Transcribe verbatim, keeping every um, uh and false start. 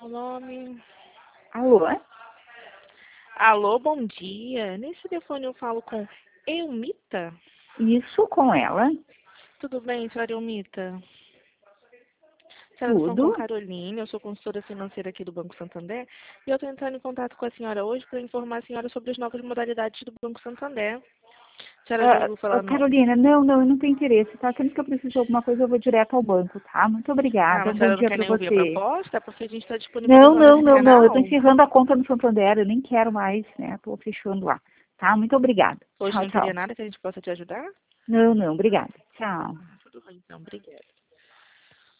o nome. Alô? É? Alô, bom dia. Nesse telefone eu falo com Eumita? Isso, com ela. Tudo bem, senhora Eumita? Senhora, falando com Tudo. Caroline, eu sou consultora financeira aqui do Banco Santander e eu estou entrando em contato com a senhora hoje para informar a senhora sobre as novas modalidades do Banco Santander. A senhora já Ah, ouviu ah, falar no... Carolina, não, não, eu não tenho interesse, tá? Sempre que eu preciso de alguma coisa, eu vou direto ao banco, tá? Muito Ah, obrigada. mas Um a bom senhora não dia quer para nem ouvir a você. proposta? Porque a gente está disponível Não, duas horas não, não, não. Eu tô quinzenal. encerrando a conta no Santander, eu nem quero mais, né? Tô fechando lá. Tá? Muito obrigada. Hoje Tchau, não teria tchau. nada que a gente possa te ajudar? Não, não, obrigada. Tchau. Ah, tudo bem, então. Obrigada.